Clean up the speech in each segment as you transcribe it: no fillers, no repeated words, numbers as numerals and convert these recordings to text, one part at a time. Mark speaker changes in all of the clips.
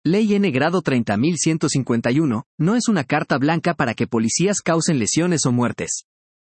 Speaker 1: Ley N grado 30.151, no es una carta blanca para que policías causen lesiones o muertes.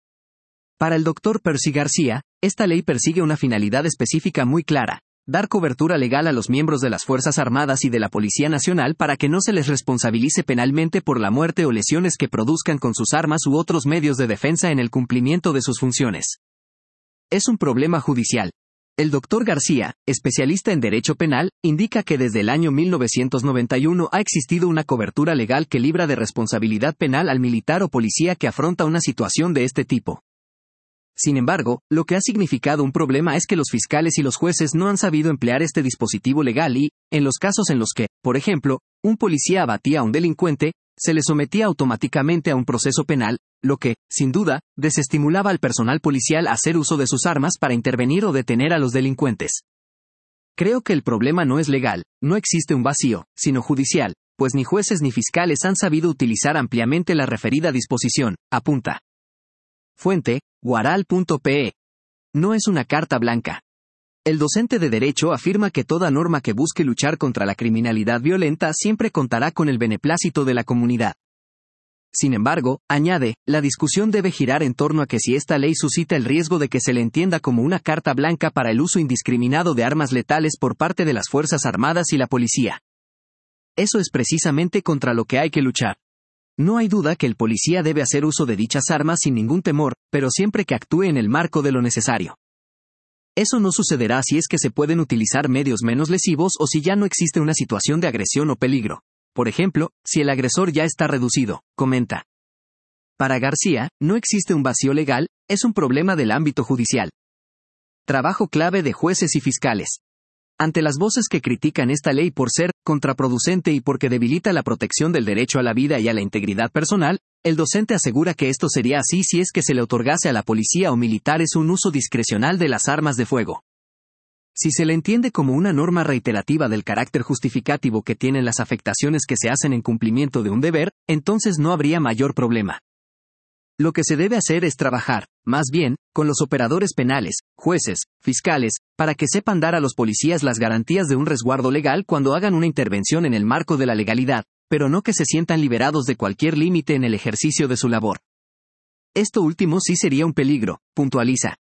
Speaker 1: Para el Dr. Percy García, esta ley persigue una finalidad específica muy clara: dar cobertura legal a los miembros de las Fuerzas Armadas y de la Policía Nacional para que no se les responsabilice penalmente por la muerte o lesiones que produzcan con sus armas u otros medios de defensa en el cumplimiento de sus funciones. Es un problema judicial. El Dr. García, especialista en derecho penal, indica que desde el año 1991 ha existido una cobertura legal que libra de responsabilidad penal al militar o policía que afronta una situación de este tipo. Sin embargo, lo que ha significado un problema es que los fiscales y los jueces no han sabido emplear este dispositivo legal y, en los casos en los que, por ejemplo, un policía abatía a un delincuente, se le sometía automáticamente a un proceso penal, lo que, sin duda, desestimulaba al personal policial a hacer uso de sus armas para intervenir o detener a los delincuentes. Creo que el problema no es legal, no existe un vacío, sino judicial, pues ni jueces ni fiscales han sabido utilizar ampliamente la referida disposición, apunta. Fuente, guaral.pe. No es una carta blanca. El docente de Derecho afirma que toda norma que busque luchar contra la criminalidad violenta siempre contará con el beneplácito de la comunidad. Sin embargo, añade, la discusión debe girar en torno a que si esta ley suscita el riesgo de que se le entienda como una carta blanca para el uso indiscriminado de armas letales por parte de las Fuerzas Armadas y la policía. Eso es precisamente contra lo que hay que luchar. No hay duda que el policía debe hacer uso de dichas armas sin ningún temor, pero siempre que actúe en el marco de lo necesario. Eso no sucederá si es que se pueden utilizar medios menos lesivos o si ya no existe una situación de agresión o peligro. Por ejemplo, si el agresor ya está reducido, comenta. Para García, no existe un vacío legal, es un problema del ámbito judicial. Trabajo clave de jueces y fiscales. Ante las voces que critican esta ley por ser contraproducente y porque debilita la protección del derecho a la vida y a la integridad personal, el docente asegura que esto sería así si es que se le otorgase a la policía o militares un uso discrecional de las armas de fuego. Si se le entiende como una norma reiterativa del carácter justificativo que tienen las afectaciones que se hacen en cumplimiento de un deber, entonces no habría mayor problema. Lo que se debe hacer es trabajar, más bien, con los operadores penales, jueces, fiscales, para que sepan dar a los policías las garantías de un resguardo legal cuando hagan una intervención en el marco de la legalidad, pero no que se sientan liberados de cualquier límite en el ejercicio de su labor. Esto último sí sería un peligro, puntualiza.